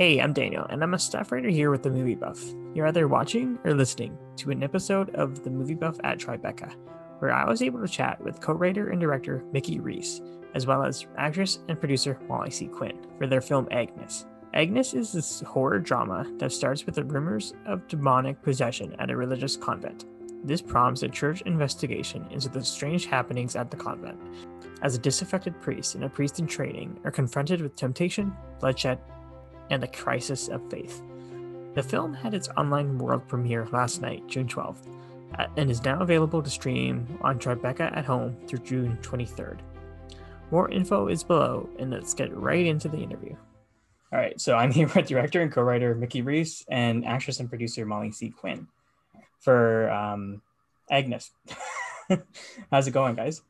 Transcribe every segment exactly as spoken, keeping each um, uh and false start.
Hey, I'm Daniel, and I'm a staff writer here with the Movie Buff. You're either watching or listening to an episode of the Movie Buff at Tribeca, where I was able to chat with co-writer and director Mickey Reese, as well as actress and producer Molly C. Quinn for their film Agnes. Agnes is this horror drama that starts with the rumors of demonic possession at a religious convent. This prompts a church investigation into the strange happenings at the convent, as a disaffected priest and a priest in training are confronted with temptation, bloodshed, and the crisis of faith. The film had its online world premiere last night, June twelfth, and is now available to stream on Tribeca at home through June twenty-third. More info is below, and let's get right into the interview. All right, so I'm here with director and co-writer Mickey Reese and actress and producer Molly C. Quinn for um, Agnes. How's it going, guys?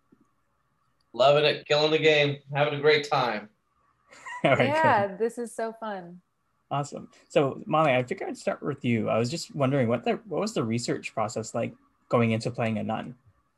Loving it, killing the game, having a great time. All right, yeah, good. This is so fun. Awesome. So Molly, I figured I'd start with you. I was just wondering what the what was the research process like going into playing a nun?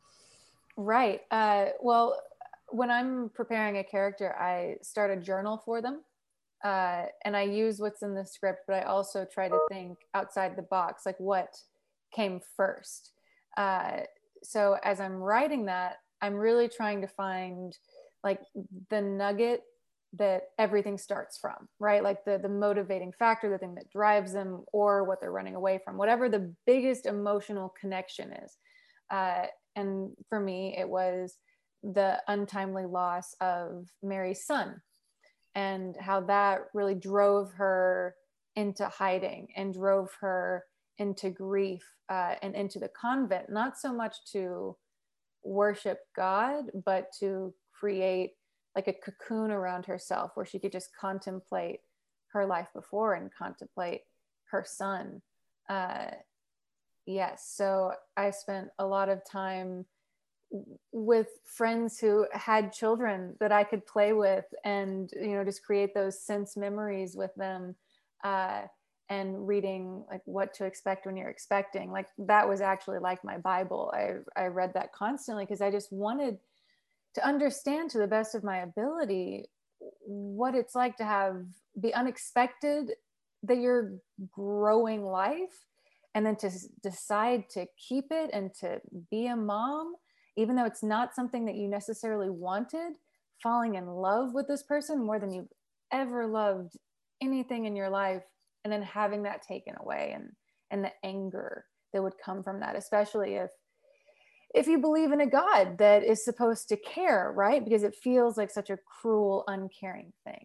Right. Uh, well, when I'm preparing a character, I start a journal for them. Uh, and I use what's in the script, but I also try to think outside the box, like what came first. Uh, so as I'm writing that, I'm really trying to find like the nugget that everything starts from, right? Like the, the motivating factor, the thing that drives them, or what they're running away from, whatever the biggest emotional connection is. Uh, and for me, it was the untimely loss of Mary's son, and how that really drove her into hiding and drove her into grief uh, and into the convent, not so much to worship God, but to create like a cocoon around herself where she could just contemplate her life before and contemplate her son. Uh, yes, so I spent a lot of time with friends who had children that I could play with and, you know, just create those sense memories with them, uh, and reading like What to Expect When You're Expecting. Like that was actually like my Bible. I, I read that constantly because I just wanted to understand to the best of my ability what it's like to have the unexpected, that you're growing life, and then to decide to keep it and to be a mom, even though it's not something that you necessarily wanted, falling in love with this person more than you've ever loved anything in your life, and then having that taken away, and and the anger that would come from that, especially if if you believe in a God that is supposed to care, right? Because it feels like such a cruel, uncaring thing.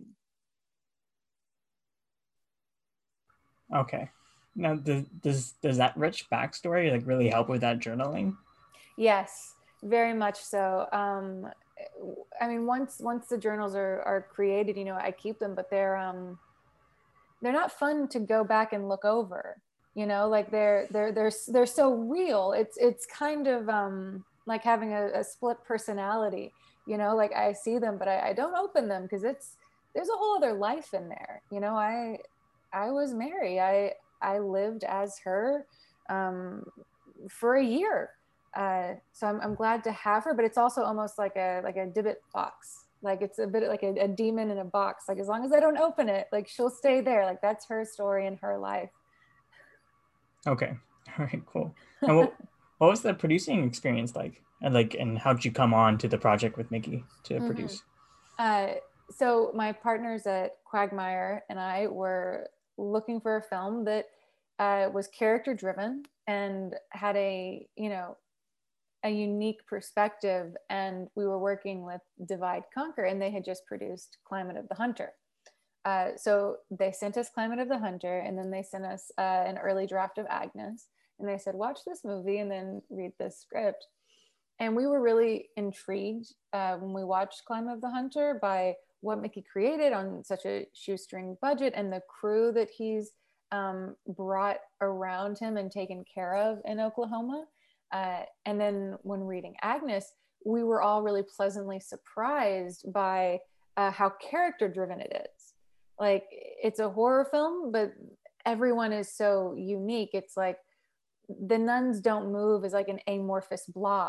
Okay. Now, does does, does that rich backstory like really help with that journaling? Yes, very much so. Um, I mean, once once the journals are are created, you know, I keep them, but they're um, they're not fun to go back and look over. You know, like they're they're they're they're so real. It's it's kind of um, like having a, a split personality. You know, like I see them, but I, I don't open them because it's there's a whole other life in there. You know, I I was Mary. I I lived as her um, for a year. Uh, so I'm, I'm glad to have her, but it's also almost like a like a Dybbuk box. Like it's a bit like a, a demon in a box. Like as long as I don't open it, like she'll stay there. Like that's her story and her life. Okay. All right, cool. And what, what was the producing experience like? And like, and how'd you come on to the project with Mickey to mm-hmm. produce? Uh, so my partners at Quagmire and I were looking for a film that uh, was character driven and had a, you know, a unique perspective. And we were working with Divide Conquer, and they had just produced Climate of the Hunter. Uh, so they sent us Climate of the Hunter, and then they sent us uh, an early draft of Agnes. And they said, watch this movie and then read this script. And we were really intrigued uh, when we watched Climate of the Hunter by what Mickey created on such a shoestring budget, and the crew that he's um, brought around him and taken care of in Oklahoma. Uh, and then when reading Agnes, we were all really pleasantly surprised by uh, how character driven it is. Like it's a horror film, but everyone is so unique. It's like the nuns don't move as like an amorphous blob.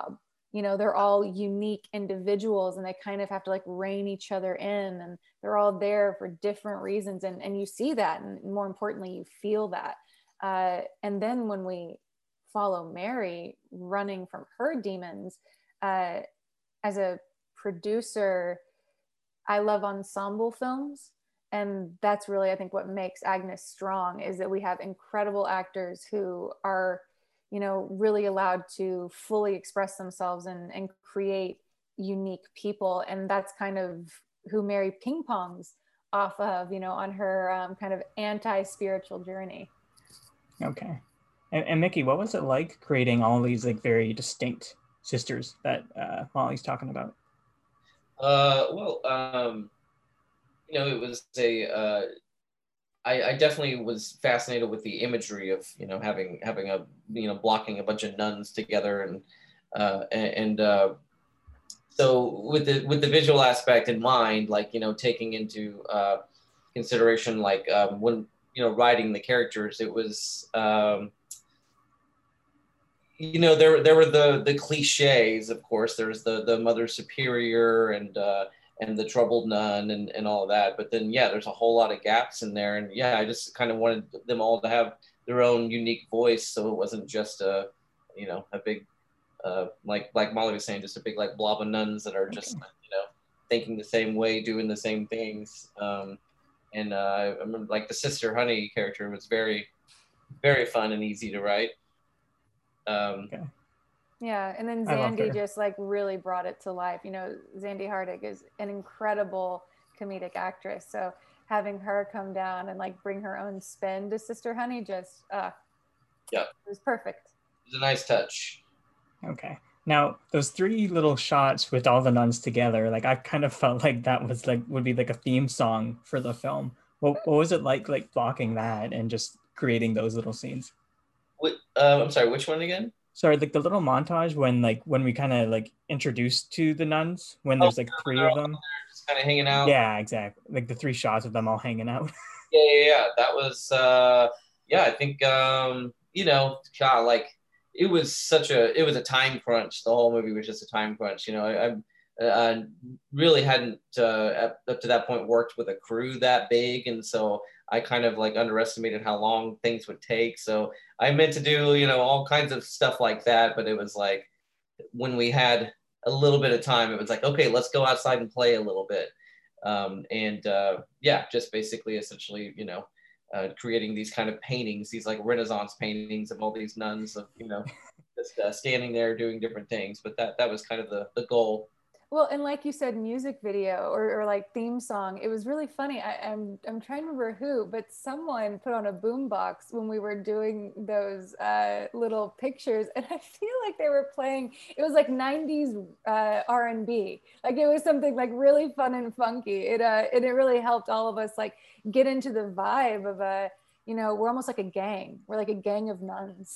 you know, they're all unique individuals and they kind of have to like rein each other in, and they're all there for different reasons. And, and you see that, and more importantly, you feel that. Uh, and then when we follow Mary running from her demons, uh, as a producer, I love ensemble films. And that's really, I think, what makes Agnes strong, is that we have incredible actors who are, you know, really allowed to fully express themselves and, and create unique people. And that's kind of who Mary ping pongs off of, you know, on her um, kind of anti-spiritual journey. Okay. And, and Mickey, what was it like creating all these like very distinct sisters that uh, Molly's talking about? Uh, well, um, you know, it was a, uh, I, I definitely was fascinated with the imagery of, you know, having, having a, you know, blocking a bunch of nuns together, and, uh, and, and uh, so with the, with the visual aspect in mind, like, you know, taking into uh, consideration, like um, when, you know, writing the characters, it was, um, you know, there, there were the, the cliches, of course. There's the, the mother superior and, uh, and the troubled nun and, and all of that. But then, yeah, there's a whole lot of gaps in there. And yeah, I just kind of wanted them all to have their own unique voice. So it wasn't just a, you know, a big, uh, like, like Molly was saying, just a big, like, blob of nuns that are just, okay. you know, thinking the same way, doing the same things. Um, and uh, I remember, like, the Sister Honey character was very, very fun and easy to write. Um, okay. Yeah, and then Zandy just like really brought it to life. You know, Zandy Hardig is an incredible comedic actress. So having her come down and like bring her own spin to Sister Honey, just uh, yeah, it was perfect. It was a nice touch. Okay. Now those three little shots with all the nuns together, like I kind of felt like that was like would be like a theme song for the film. What, what was it like, like blocking that and just creating those little scenes? What, uh, I'm sorry, which one again? Sorry, like the little montage when like when we kind of like introduced to the nuns, when there's like three of them, just kind of hanging out. Yeah, exactly. Like the three shots of them all hanging out. yeah, yeah, yeah. That was uh, yeah. I think um, you know, God, like it was such a it was a time crunch. The whole movie was just a time crunch. You know, I, I uh, really hadn't uh, up to that point worked with a crew that big, and so I kind of like underestimated how long things would take. So I meant to do, you know, all kinds of stuff like that, but it was like when we had a little bit of time, it was like, okay, let's go outside and play a little bit. Um, and uh, yeah, just basically essentially, you know, uh, creating these kind of paintings, these like Renaissance paintings of all these nuns of, you know, just uh, standing there doing different things. But that, that was kind of the, the goal. Well, and like you said, music video or, or like theme song, it was really funny. I, I'm I'm trying to remember who, but someone put on a boombox when we were doing those uh, little pictures, and I feel like they were playing. It was like nineties uh, R and B, like it was something like really fun and funky. It uh, and it really helped all of us like get into the vibe of a, you know, we're almost like a gang. We're like a gang of nuns.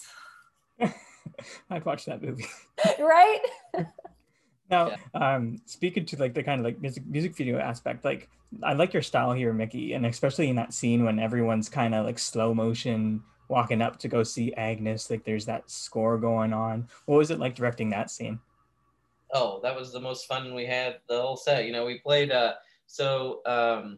I'd watch that movie. Right? Now, um, speaking to like the kind of like music music video aspect, like I like your style here, Mickey, and especially in that scene when everyone's kind of like slow motion walking up to go see Agnes, like there's that score going on. What was it like directing that scene? Oh, that was the most fun we had the whole set. You know, we played uh so um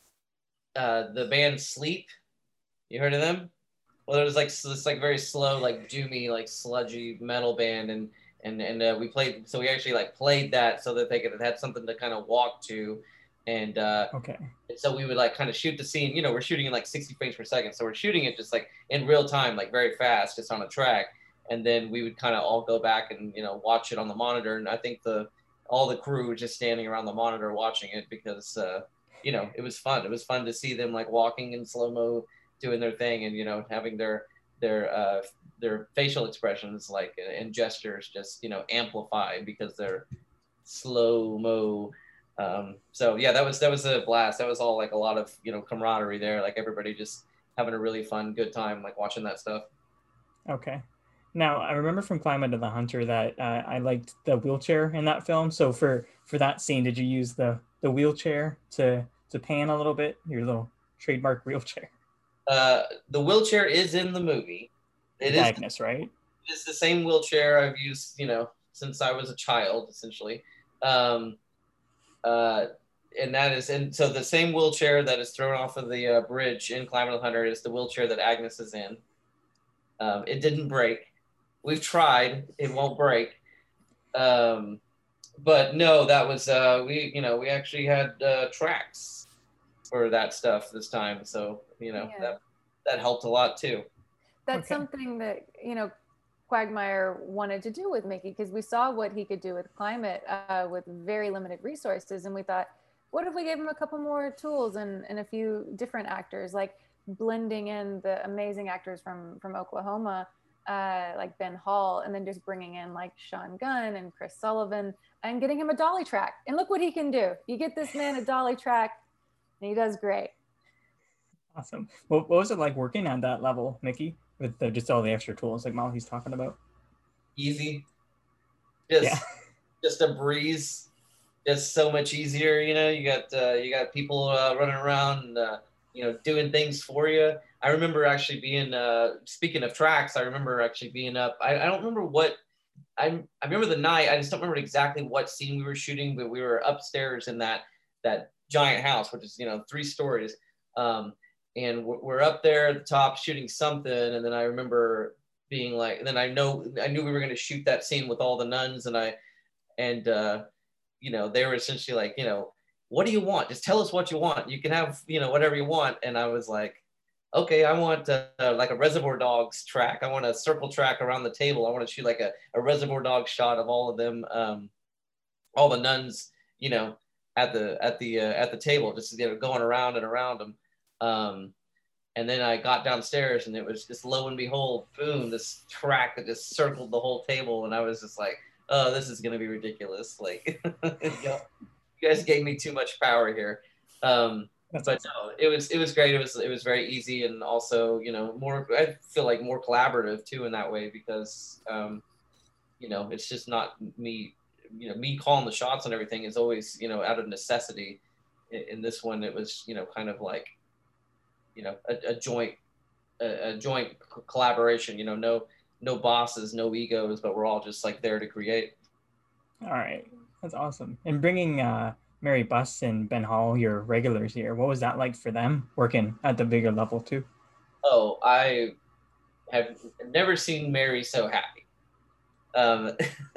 uh the band Sleep. You heard of them? Well, it was like this like very slow, like doomy, like sludgy metal band, and and and uh, we played. So we actually like played that so that they could have had something to kind of walk to, and uh, okay. And so we would like kind of shoot the scene. You know, we're shooting in like sixty frames per second, so we're shooting it just like in real time, like very fast, just on a track, and then we would kind of all go back and you know watch it on the monitor. And I think the all the crew was just standing around the monitor watching it because uh, you know it was fun. It was fun to see them like walking in slow mo, doing their thing, and you know having their their uh, their facial expressions like and gestures just you know amplified because they're slow mo. Um, so yeah, that was that was a blast. That was all like a lot of you know camaraderie there. Like everybody just having a really fun, good time, like watching that stuff. Okay. Now I remember from Climate of the Hunter that uh, I liked the wheelchair in that film. So for for that scene, did you use the the wheelchair to to pan a little bit? Your little trademark wheelchair. Uh, the wheelchair is in the movie. It is Agnes, right? It's the same wheelchair I've used, you know, since I was a child, essentially. Um, uh, and that is, and so the same wheelchair that is thrown off of the uh, bridge in Climate of the Hunter is the wheelchair that Agnes is in. Um, it didn't break. We've tried. It won't break. Um, but no, that was, uh, we, you know, we actually had uh, tracks for that stuff this time. So, you know, yeah. that, that helped a lot too. That's okay. Something that, you know, Quagmire wanted to do with Mickey, because we saw what he could do with Climate uh, with very limited resources. And we thought, what if we gave him a couple more tools and, and a few different actors, like blending in the amazing actors from, from Oklahoma, uh, like Ben Hall, and then just bringing in like Sean Gunn and Chris Sullivan and getting him a dolly track. And look what he can do. You get this man a dolly track and he does great. Awesome. What, what was it like working on that level, Mickey, with the, just all the extra tools like Molly's talking about? Easy. Just, yeah. just a breeze. Just so much easier, you know. You got uh, you got people uh, running around, and, uh, you know, doing things for you. I remember actually being. Uh, speaking of tracks, I remember actually being up. I, I don't remember what. I I remember the night. I just don't remember exactly what scene we were shooting, but we were upstairs in that that giant house, which is, you know, three stories. Um, and we're up there at the top shooting something, and then I remember being like, and then I know I knew we were going to shoot that scene with all the nuns, and I and. Uh, you know, they were essentially like, you know, what do you want? Just tell us what you want. You can have, you know, whatever you want. And I was like, okay, I want uh, like a Reservoir Dogs track. I want a circle track around the table. I want to shoot like a, a Reservoir Dogs shot of all of them, um, all the nuns, you know, at the at the uh, at the table, just, you know, going around and around them. Um, and then I got downstairs, and it was just, lo and behold, boom, this track that just circled the whole table, and I was just like, oh, this is gonna be ridiculous. Like, you know, you guys gave me too much power here. Um, but awesome. No, it was it was great. It was it was very easy, and also, you know, more. I feel like more collaborative too in that way, because um, you know, it's just not me. You know, me calling the shots and everything is always, you know, out of necessity. In, in this one, it was, you know, kind of like, you know, a, a joint a, a joint collaboration. You know, no. no bosses, no egos, but we're all just like there to create. All right, that's awesome. And bringing uh, Mary Buss and Ben Hall, your regulars here, what was that like for them working at the bigger level too? Oh, I have never seen Mary so happy. Um,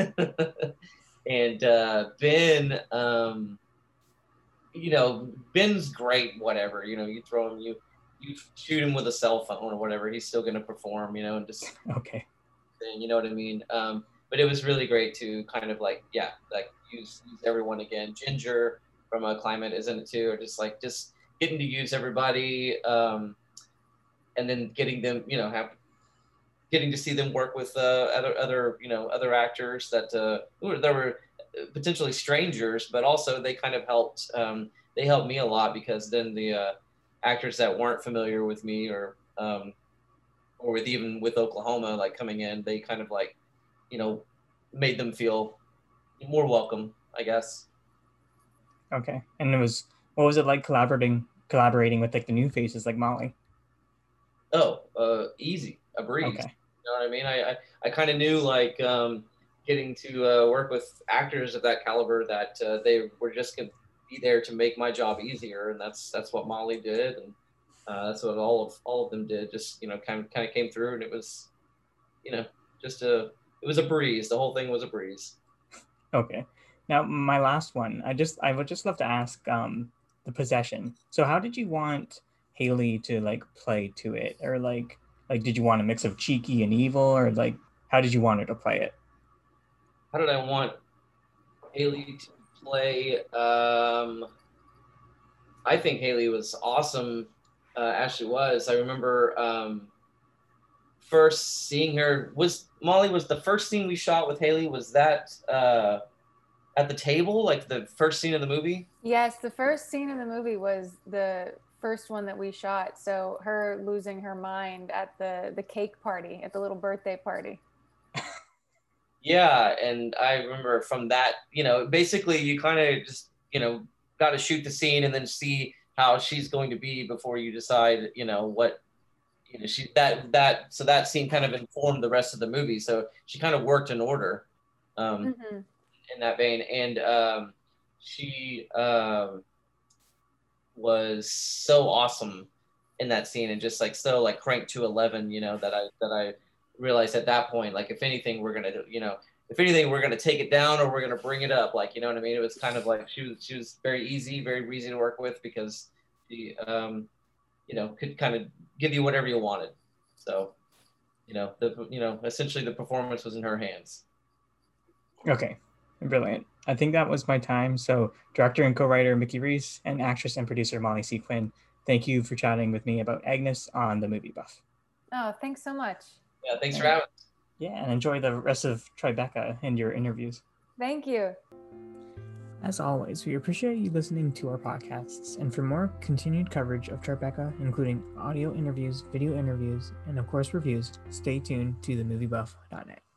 and uh, Ben, um, you know, Ben's great, whatever, you know, you throw him, you, you shoot him with a cell phone or whatever, he's still going to perform, you know, and just, okay. You know what I mean? Um, but it was really great to kind of like, yeah, like use, use everyone again. Ginger from a Climate is in it too, or just like, just getting to use everybody. Um, and then getting them, you know, have, getting to see them work with uh, other, other, you know, other actors that, uh, that were potentially strangers, but also they kind of helped, um, they helped me a lot, because then the uh, actors that weren't familiar with me, or, um, or with even with Oklahoma, like coming in, they kind of like, you know, made them feel more welcome, I guess. Okay. And it was, what was it like collaborating, collaborating with like the new faces like Molly? Oh, uh, easy, a breeze. Okay. You know what I mean? I, I, I kind of knew like um, getting to uh, work with actors of that caliber, that uh, they were just going to be there to make my job easier. And that's, that's what Molly did. And Uh, that's what all of all of them did. Just, you know, kind of kind of came through, and it was, you know, just a it was a breeze. The whole thing was a breeze. Okay. Now my last one, I just I would just love to ask um, the possession. So how did you want Haley to like play to it, or like like did you want a mix of cheeky and evil, or like how did you want her to play it? How did I want Haley to play? Um, I think Haley was awesome. Uh, Ashley was. I remember um, first seeing her. Was Molly was the first scene we shot with Haley? Was that uh, at the table, like the first scene of the movie? Yes, the first scene in the movie was the first one that we shot. So her losing her mind at the the cake party, at the little birthday party. Yeah, and I remember from that, you know, basically you kind of just, you know, got to shoot the scene and then see how she's going to be before you decide, you know, what, you know, she, that, that, so that scene kind of informed the rest of the movie. So she kind of worked in order. um, Mm-hmm. in that vein. And um, she um, was so awesome in that scene, and just like so like cranked to eleven, you know, that I that I realized at that point, like if anything, we're gonna, you know, if anything, we're gonna take it down or we're gonna bring it up, like, you know what I mean? It was kind of like she was she was very easy, very easy to work with because she, um, you know, could kind of give you whatever you wanted. So, you know, the you know, essentially the performance was in her hands. Okay, brilliant. I think that was my time. So, director and co-writer Mickey Reese and actress and producer Molly Sequin, thank you for chatting with me about Agnes on The Movie Buff. Oh, thanks so much. Yeah, thanks for having us. Yeah, and enjoy the rest of Tribeca and your interviews. Thank you. As always, we appreciate you listening to our podcasts, and for more continued coverage of Tribeca, including audio interviews, video interviews, and of course reviews, stay tuned to the movie buff dot net.